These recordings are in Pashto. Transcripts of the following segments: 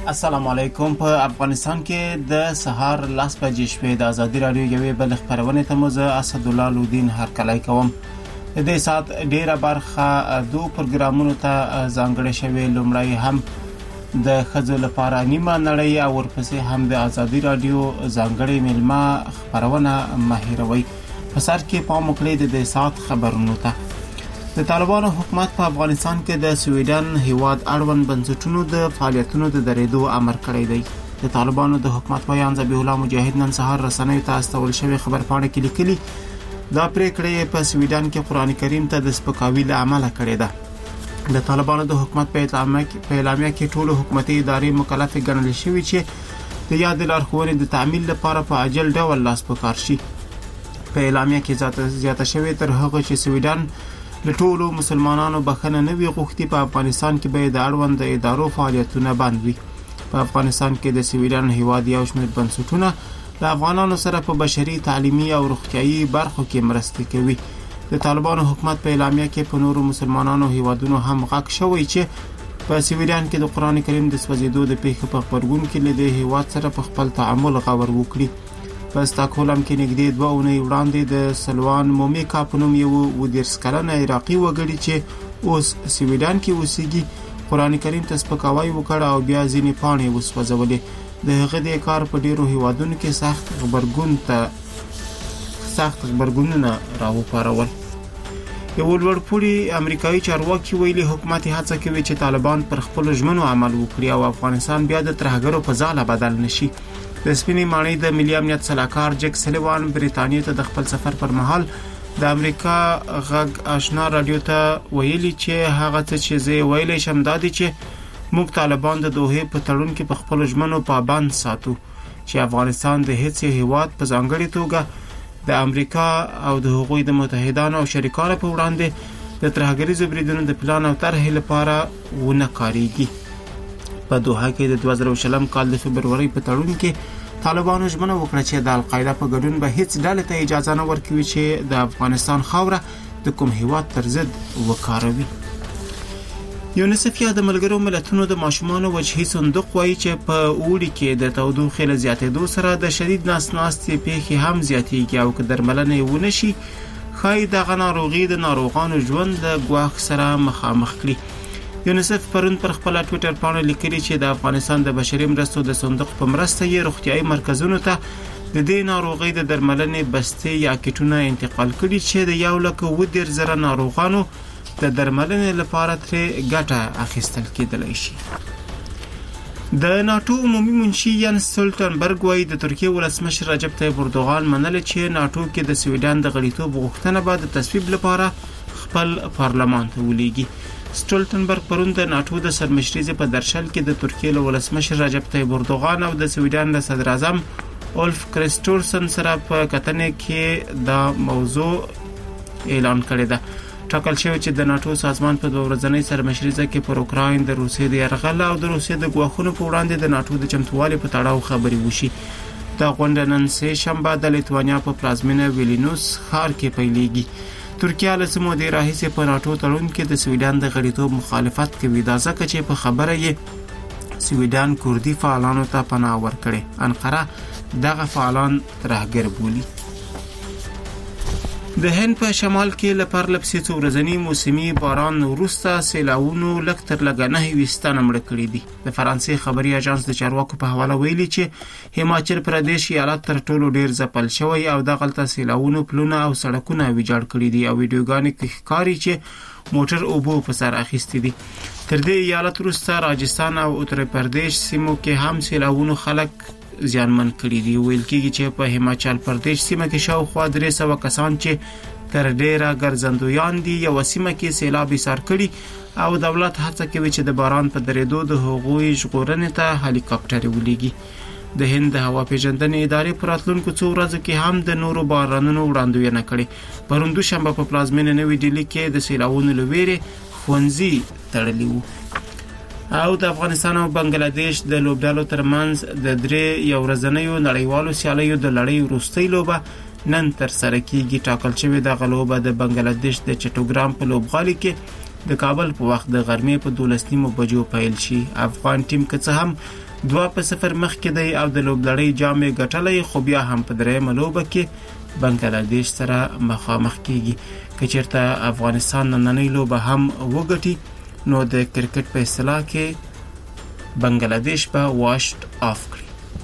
السلام علیکم. په افغانستان کې د سهار 10 بجې شپې د ازادي رادیو یوې بل خبرونه ته مو زه اسدالله لودین هرکلی کوم. د دې سات ډیره برخه دوه پروګرامونو ته ځانګړې شوې. لومړی هم د ښځو لپاره نیمه نړۍ او ورپسې هم د ازادي رادیو ځانګړې ملما خبرونه مهیروي. په سر کې پام وکړئ د دې سات خبرونو ته. د طالبانو حکومت په افغانستان کې د سویډن هیواد اړوند بنسټونو د فعالیتونو د درېدو امر کړی دی. د طالبانو د حکومت ویان ذبیح الله مجاهد نن سهار رسنیو ته استول شوی خبرپاڼه کې لیکلي دا پریکړه په سویډن کې قرآن کریم ته د سپکاوي له امله کړې ده. د طالبانو د حکومت په اعلامیه کې ټول حکومتي ادارې مکلف ګڼل شوي چې د یاد لارښوونې د تعمیل لپاره په عاجل ډول لاس په کار شي. په اعلامیه کې زیاته شوی تر هغه چې سویډن له ټولو مسلمانانو بخښنه نه وي غوښتي په افغانستان کې به د اړوند ادارو فعالیتونه بند وي. په افغانستان کې د سویډن هیواد یو شمېر بنسټونه د افغانانو سره په بشري، تعلیمي او روغتیايي برخو کې مرسته کوي. د طالبانو حکومت په اعلامیه کې په نورو مسلمانانو هیوادونو هم غږ شوی چې په سویډن کې د قرآن کریم د سوځېدو د پیښې په خبرګون کې له دې هیواد سره په خپل تعامل غور وکړي. په استاکهولم کې نږدې 2 اونۍ وړاندې د سلوان مومیکا په نوم یو 30 کلنه عراقي وګړي چې اوس سویډن کې اوسېږي قرآن کریم ته سپکاوی وکړ او بیا ځینې پاڼې وسوځولې. د هغه د کار په ډیرو هیوادونو کې سخت خبرګونونه راوپارول. یو لوړپوړي امریکایي چارواکي ویلي حکومت هڅه کوي چې طالبان پر خپل ژمنو عمل وکړي او افغانستان بیا د ترهګرو په ځاله بدل نشي. د سپینې ماڼۍ د ملي امنیت سلاکار جک سلیوان بریتانیا ته د خپل سفر پر مهال د امریکا غږ آشنا رادیو ته ویلي چې هغه څه چې زه ویلی شم دا دی چې موږ طالبان د دوحې په تړون کې په خپل ژمنو پابند ساتو چې افغانستان د هیڅ هیواد په ځانګړې توګه د امریکا او د هغوی د متحدانو او شریکانو په وړاندې د ترهګریزو بریدونو د پلان او طرحې لپاره ونه کاریږي. په دوحه کې د 2020 کال د فبرورۍ په تړون کې طالبانو ژمنه وکړه چې د القاعده په ګډون به هیڅ ډلې ته اجازه نه ورکوي چې د افغانستان خاوره د کوم هیواد تر ضد وکاروي. یونیسف یا د ملګرو ملتونو د ماشومانو وجهي صندوق وایي چې په اوړي کې د تودوخې له زیاتېدو سره د شدید ناسناستې پیښې هم زیاتېږي او که درملنه ونه شي ښایي دغه ناروغي د ناروغانو ژوند له ګواښ سره مخامخ کړي. یونیسف پرون پر خپل ټویټر باندې لیکلي چې د افغانستان د بشري مرستو د صندوق په مرسته یې روغتیايي مرکزونو ته د دې ناروغۍ د درملنې بستې یا کټونه انتقال کړي چې د 1,10,000 ناروغانو د درملنې لپاره ترې ګټه اخیستل کېدلی شي. د ناتو عمومي منشي یانس سټولټنبرګ وایي د ترکیې ولسمشر رجب طیب اردوغان منل چې ناتو کې د سویډن د غړیتوب غوښتنه به د تصویب لپاره خپل پارلمان ته ولیږي. سټولټنبرګ پرون د ناتو د سرمشرۍ په درشل کې د ترکیې له ولسمشر رجب طیب اردوغان او د سویډن د صدر اعظم اولف کریستورسن سره په کتنې کې دا موضوع اعلان کړی ده. ټاکل شوی چې د ناتو سازمان په 2 ورځنۍ سرمشرۍ کې پر اوکراین د روسیې د یرغل او د روسیې د ګواښونو په وړاندې د ناتو د چمتووالي په تړاو خبرې وشي. دا غونډه نن سه شنبه د لیتوانیا په پلازمینه ویلینوس ښار کې پیلېږي. ترکیه له څه مودې راهیسې په ناتو تړون کې د سویډن د غړیتوب مخالفت کوي. دا ځکه چې په خبره یې سویډن کوردي فعالانو ته پناه ورکړي. انقره دغه فعالان ترهګر بولي. د هند په شمال کې لپاره لپسې څو ورځنی موسمي باران وروسته سیلاوونو لږ تر لږه 9 تنه مړه کړي دي. د فرانسې خبري اژانس د چارواکو په حواله ویلي چې هیماچل پردیش ایالت تر ټولو ډیر ځپل شوی او دغلته سیلاوونو پلونه او سړکونه ویجاړ کړي دي او ویډیوګانې کې ښکاري چې موټر اوبو په سر اخیستي دي. تر دې ایالت وروسته راجستان او اتر پردیش سیمو کې هم سیلاوونو خلک زیانمن کړي دي. ویل کېږي چې په هیماچل پردیش سیمه کې شاوخوا 300 کسان چې تر ډیره ګرځندویان دي یو سیمه کې سیلاب ایثار کړي او دولت هڅه کوي چې د باران په درېدو د هغوی ژغورنې ته هلیکاپټر ولیږي. د هند د هوا پیژندنې ادارې په راتلونکو څو ورځو کې هم د نورو بارانونو وړاندوینه کړې. پرون دوشنبه په پلازمینه نوې ډیلي کې د سیلاوونو له ویرې ښوونځي تړلي وو. او د افغانستان او بنگلاديش د لوبډالو ترمنځ د 3 یو ورځنیو نړیوالو سیالیو د لړۍ وروستۍ لوبه نن تر سره کیږي. ټاکل شوې د غلوبه د بنگلاديش د چټوګرام په لوبغالي کې د کابل په وخت د غرمې په 12:30 بجو پیل شي. افغان ټیم که څه هم 2-0 مخکې دی او د لوبلړۍ جام یې ګټلی، خو بیا هم په درېیمه لوبه کې بنګلادیش سره مخامخ کیږي. که چېرته افغانستان نننۍ لوبه هم وګټي نو د کرکټ په اصطلاح کې بنګلادیش به واشډ آف کړي.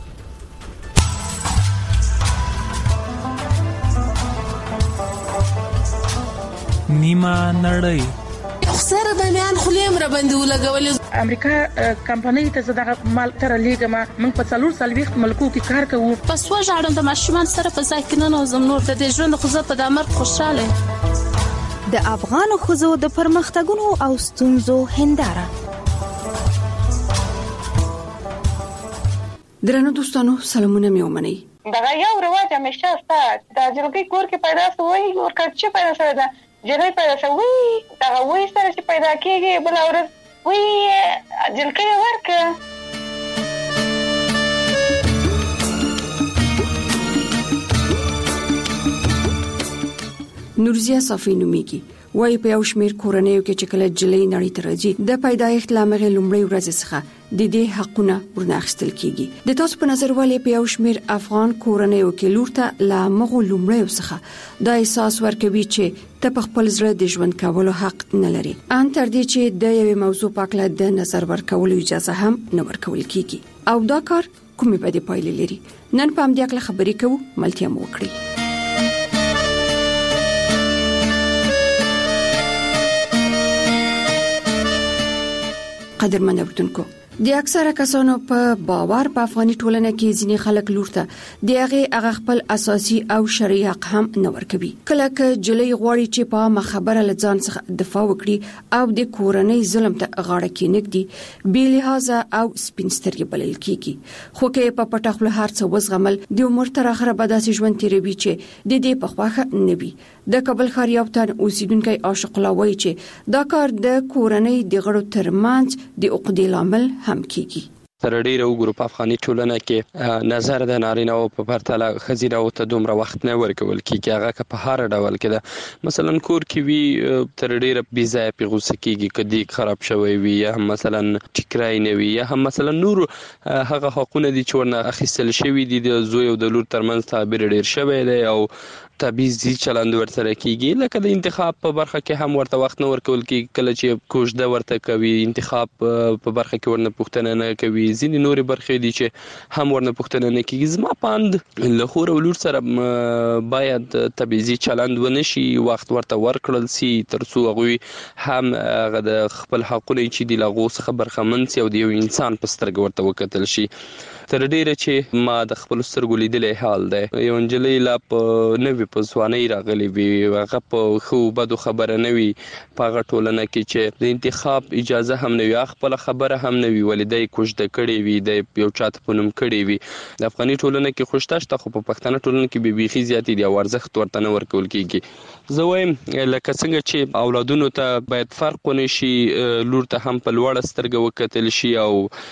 نیمه نړۍ سره د میان خلیم را باندې ولګولې. امریکا کمپنۍ ته زړه مال تر لیګما موږ په 440 ملکو کې کار کوو. پس وژاړم د ماشومان سره په ځای کې نه نوزم نور د ژوند خو زه په دمر خوشاله. د افغان خزو د پرمختګونو او ستونزو هنداره. درنو دوستانو سلامونه مې ومنئ. دا یو رواج همیشه ستا د جلګي کور کې پیدا شوی او کچې پیدا شوی دا جلګي پیدا شوی دا وې سره چې پیدا کیږي بل اورس وې جلګي ورکه. نورزیا صافی نومیږي، وایي په یو شمېر کورنیو کې چې کله جلۍ نړۍ ته راځي د پیدایښت له مخې لومړۍ ورځ څخه د دې حقونه ورناخستل کیږي. د تاسو په نظر ولې په یو شمېر افغان کورنیو کې لور ته لا مغو لومړۍ څخه دا احساس ورکوي چې ته په خپل زړه د ژوند کولو حق نه لري، ان تر دې چې د یوې موضوع په اړه د نظر ورکولو اجازه هم نه ورکول کیږي او دا کار کومې بدې پایلې لري؟ نن په همدې اړه خبرې کوو، ملتیا مو وکړئ. قدرمن اوردونکو، د اکثره کسانو په باور په افغاني ټولنه کې ځینې خلک لور ته د هغه خپل اساسي او شرعي حق هم نه ورکوي. کله چې جلۍ غواړي چې په خبره لځان څخه دفاع وکړي او د کورنۍ ظلم ته غاړه کېنږدي بې لحاظه او سپینسترګې بلل کیږي. خو کې په پټه خوله هر څه وزغمل د عمر تر اخره به داسې ژوند تیروي چې د دې په خوښه نه وي. د کابل ښار یو تن اوسیدونکی عاشق الله وایي چې دا کار د کورنۍ د غړو ترمنځ د عقدې لامل هم کیږي. تر ډیره وګورو په افغاني ټولنه کې نظر د نارینه او په پرتله خزینه او ته دومره وخت نه ورکول کیږي. هغه که په هر ډول کې ده مثلا کور کې وی تر ډیره بي ځای په غوسه کیږي کدي خراب شوی وي یا مثلا ټیکرای نه وي یا هم مثلا نور هغه حقوقونه دي چې ورنه اخیستل شوی دي د زوی او د لور ترمنځ تعبیر ډیر شوی دی او تبعیضي چلند ورته کیږي. لکه د انتخاب په برخه کې هم ورته وخت نه ورکول کیږي، کله چې کوژده ورته کوي انتخاب په برخه کې ورنه پوښتنه نه کوي. ځینې نورې برخې دي چې هم ورنه پوښتنه نه کیږي. زما پاند له خور او لور سره باید تبعیضي چلند ونشي، وخت ورته ورکړل سي ترڅو هغه هم هغه د خپل حقونه چې د لغو څخه برخمن سي او د یو انسان په سترګه ورته وکتل شي. تر ډیره چې ما د خپل سترګو لیدلې حال دی یو نجلۍ لا په نوې په ځوانۍ راغلې وي، هغه په ښو بدو خبره نه وي، په هغه ټولنه کې چې د انتخاب اجازه هم نه وي، خپله خبره هم نه وي، ولې دی کوژده کړې وي، دی یو چاته په نوم کړې وي. د افغاني ټولنه کې خو شته خو په پښتنه ټولنه کې بیخي زیاتې دي او ارزښت ورته نه ورکول کېږي. زه وایم لکه څنګه چې اولادونو ته باید فرق ونه شي، لور ته هم په لوړه سترګه وکتل شي او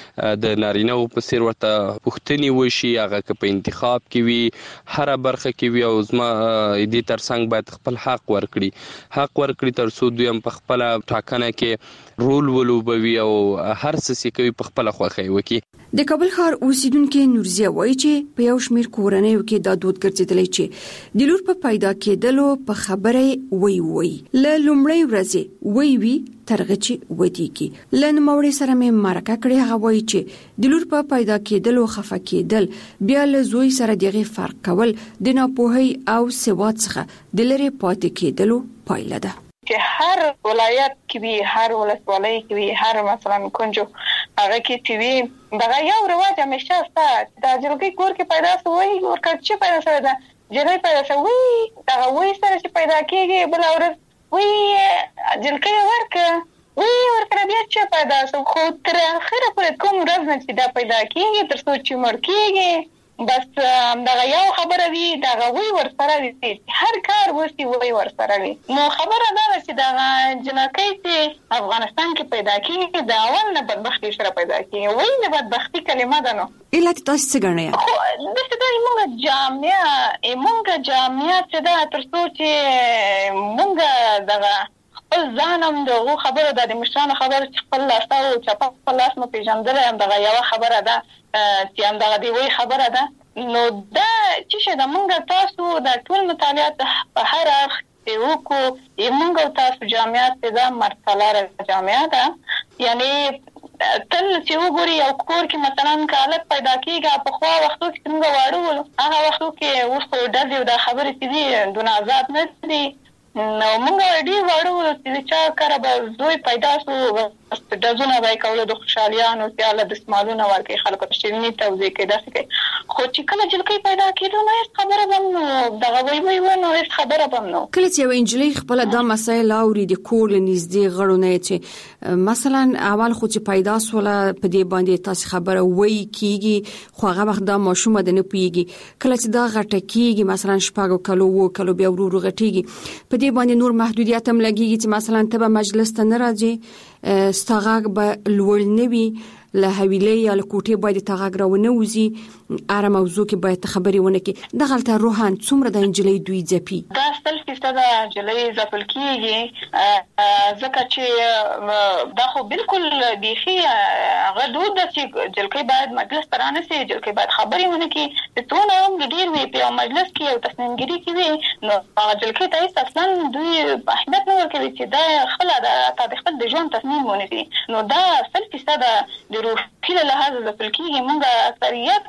د نارینه‌و په څېر ورته پوښتنې وشي، هغه که په انتخاب کې وي هره برخه کې وي. او زما دې ترڅنګ باید خپل حق ورکړي ترڅو دوی هم په خپله ټاکنه کې رول ولوبوي او هر څه کوي په خپله خوښه وکړي. د کابل ښار اوسیدونکو نورزیا وایي چې په یو شمېر کورنیو کې دا دود ګرځېدلی چې د لور په پیدا کېدلو په خبره وی له لومړۍ ورځې وی ترغه چې ودیږي. له نوموړي سره مې مرکه کړې. هغه وایي چې د لور په پیدا کېدلو خفه کېدل بیا له زوی سره دغه فرق کول د ناپوهۍ او سواد څخه د لرې پاتې کېدلو پایله ده. چې هر ولایت کې وي، هر ولسوالۍ کې وي، هر مثلا کنجو هغه کې چې وي دا یو رواج همیشه ستا د جلګي کور کې پیدا شوی او کچې پیدا شوی ده جلګي پیدا شوی دا وې سره چې پیدا کېږي بل اورس وې جلګي ورکه بیا چې پیدا شو خو تر اخره پورې کوم ورځ نه چې دا پیدا کېږي تر څو چې مړ کېږي بس دا یو خبره وی دا وی ورسره وی هر کار وسی وی ورسره وی. نو خبره دا چې دا جنکۍ چې افغانستان کې پیدا کیږي دا اول نه بدبختی سره پیدا کیږي. وی نه بدبختی کلمه ده نو علت تاسو څه ګڼئ؟ خو دغه د موږ جامعه چې دا تر څو چې موږ دغه خپل ځانم دغه خبره د مشرانو خبره چې خپل لاس او چپا خپل لاس مو پیژندل هم دغه یو خبره ده چې هم دغه دی وی خبره ده. نو دا چې د مونږ تاسو د ټول مطالعات په هر اړخ کې وکړو موږ تاسو جامعات ته مرسله جامعه ده، یعنی تل چې وګوري یو کور کې مثلا کالت پیدا کیږي په خوا وختو کې څنګه واړو هغه وختو کې اوس خو د دې خبرې چې دونه آزاد نه دي. نو موږ ډیر واړو چې چا کار به زوی پیدا شو د زونه وای کول د خوشالیانو سیاله د سمالونه ورکه خلکو ته شیرینی توزیع کې داسې خو چې کله جلکې پیدا کېدو نو هیڅ خبره بم دغه وی نو هیڅ خبره بم نو. کله چې یو انجلۍ خپل د مسایل اوري د کور نږدې غړو نه چې مثلا اول خو چې پیدا سوله په دې باندې تاسو خبره وای کیږي خو هغه وخت د ماشوم د نه پیږي کله چې دا غټه کیږي مثلا شپږ کلو وو کلو بیا ورو غټیږي په دې باندې نور محدودیت هم لګیږي چې مثلا ته به مجلس ته نه راځي ستغاق به لوړ نوي له حویلې یا له کوټې باید تغاق راونه وزي اره موضوع کې باید خبري ونه کې د غلطه روحان څومره د انجلۍ دوی ځپي دا سل فیصد انجلۍ ځپل کیږي ځکه چې دا خو بالکل بيخي غدود چې جلکې باید مجلس ترانه سي جلکې باید خبري ونه کې ته هم ډیر وی په مجلس کې او تصمیمګری کې وي نو جلکې ته اصلا دوی اهمیت نه ورکوي چې دا خپل د خپل د ژوند تصمیم ونیسي. نو دا سل فیصد روحي له لحاظه ځپل کیږي. موږ اکثریت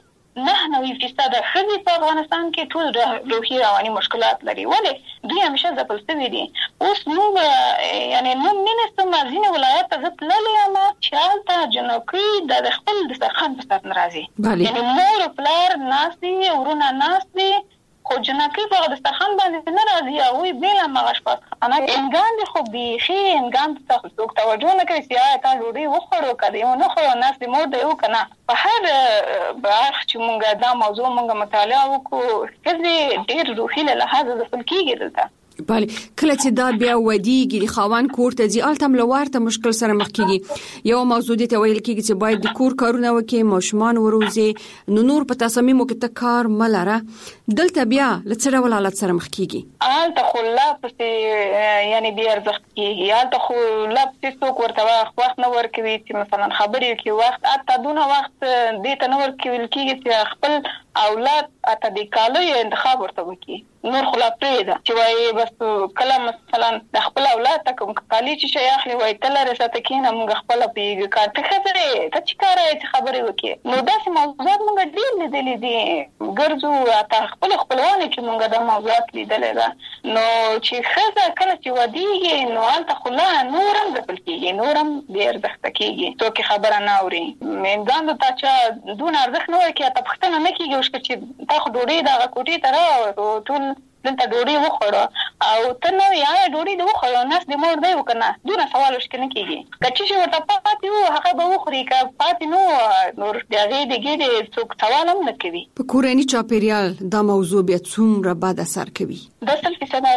99% خزي په افغانستان کې ټول روحي رواني مشکلات لري ولې دوی همیشه ځپل شوي دي. اوس موږ یعنی نو منستم ځینې ولایت ته ځتللې ما چې هلته جنوکي د خپل د سرخان په سر ناراضي یعنی مور پلار ناسي ورونه ناسي خو جنکی په دسترخوان باندې نه راځي او وی بل مغش پاتخانه انګان دي خو بيخي انګان ته څوک توجه نه کوي چې تا ډوډۍ وخورو کړي نو خو ناس دې مور دی وکنه په هر برخ چې مونږه دا موضوع مونږه مطالعه وکړو چې ډېر روحي له لحاظه د فلکیږي دلته بله کله چې دا بیا ودیږي د خاوند کور ته ځي التم لوارته مشکل سره مخ کیږي یو موضوع دي ته ویل کیږي چې باید د کور کارونه وکړي ماشومان وروزي نور په تصمیمو کې ته کار ملره دلته بیا لڅره ولالت سره مخ کیږي الته خو لا پسې یعنی بیا ارزښت کیږي الته خو لا پسې څوک ورته وخت نه ورکوي چې مثلا خبرې کوي وخت اته دونه وخت دې ته نه ورکوي کیږي چې خپل اولاد اته د کالو انتخاب ورته وکړي نور خلا پریده چې وای بس کله مثلا د خپل اولاد ته کوم کالي چې شي اخلي وای تل رسته کینه موږ خپل پیګ کارته خبره ته چې کار یې خبرې وکړي نو داسې موضوعات موږ ډیر لیدلې دي ګرځو اته خپلوان چې موږ د موضوعات لیدلې ده نو چې خزه کله چې ودیږي نو انت خلا نورم د پلکیږي نورم ډیر ځخته کیږي څوک خبره نه اوري مېندان ته چې دون ارزښت نه ورکړي ته پښتنه نه کیږي چې تا خو ډوډۍ دا کوټې ته راو ټول دلته ډوډۍ وخوړه او ته نو یا ډوډۍ د وخوړه ناس د مور دی وکنه دونه سوال وشکنه کیږي کچې چې ورته پاتې وو هغه به وخوري کا پاتې نو نور دغه دغه څوک سوال هم نه کوي په کورنۍ چاپیریال دا موضوع بیا څومره بد اثر کوي د سلفیسه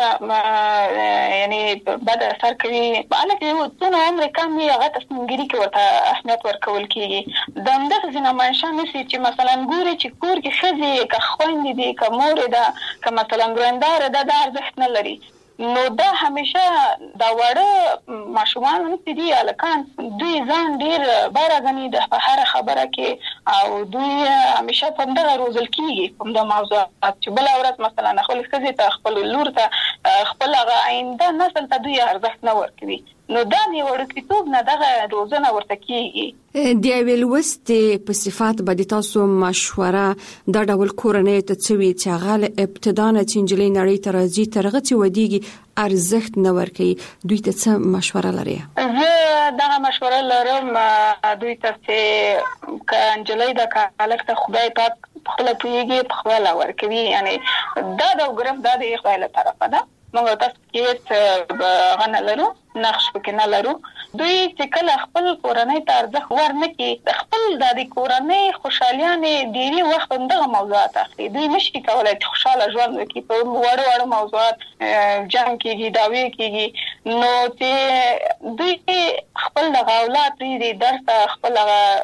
یعنی بد اثر کوي باندې چې څونه عمر کم یې هغه تصمیمګری کې ورته اهمیت ورکول کیږي د همدغه زینمانشاه نسی چې مثلا ګوري چې کور کې خزي که خويندې دي که مور ده که مثلا ګرندار ده د ارزښت نه لري نو دا همیشه دا وړه ماشومان چې دي الکان دوی ځان ډیر بارغني د هر خبره کې او دوی همیشه په دغه روزل کیږي په دغه موضوعات چې بل اورات مثلا خپل خزي ته خپل لور ته خپل آینده نسل ته دوی ارزښت نه ورکوي نو دا دی ورکیتوب نه دغه روزنه ورته کیږي دی ویل وست په صفات باندې تاسو مشوره د ډول کورنۍ ته څوي چې هغه ابتدا نه چنجلې نړۍ ته راځي ترغه چې ودیږي ارزښت نه ورکي دوی ته څه مشوره لري زه دا مشوره لرم دوی ته چې کنجلې د کالک ته خدای پاک خپل پیږي په خپل ورکوي یعنی دا د ګرم د خپل له طرفه ده موږ تاسو کې غنه لرو نقش پکې نه لرو دوی چې کله خپل کورنۍ ته ارزښت ورنکړي خپل د کورنۍ خوشالیانه ډیری وخت دغه موضوعات اخلي دوی نشي کولای چې خوشاله ژوند وکړي په وړو موضوعات جنگ کېږي داوی کېږي نو چې دوی خپل د اولاد دې درس خپل